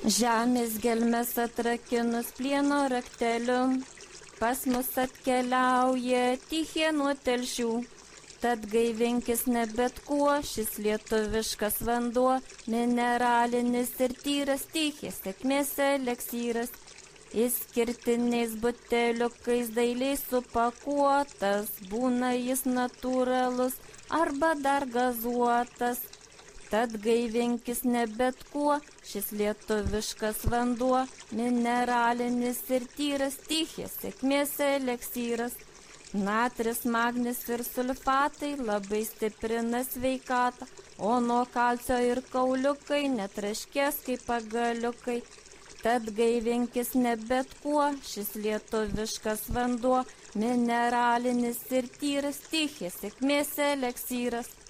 Žemės gelmes atrakinus plieno rakteliu, pas mus atkeliauja tichė nuo telšių. Tad gaivinkis ne bet kuo, šis lietuviškas vanduo, mineralinis ir tyras tichės, sėkmės eleksyras. Išskirtiniais buteliukais dailiai supakuotas, būna jis natūralus arba dar gazuotas. Tad gaivinkis ne bet kuo, šis lietuviškas vanduo, mineralinis ir tyras tichės, sėkmės eleksyras. Natris, magnis ir sulfatai labai stiprina sveikatą, o nuo kalcio ir kauliukai netraškės kaip pagaliukai. Tad gaivinkis ne bet kuo, šis lietuviškas vanduo, mineralinis ir tyras tichės, sėkmės eleksyras.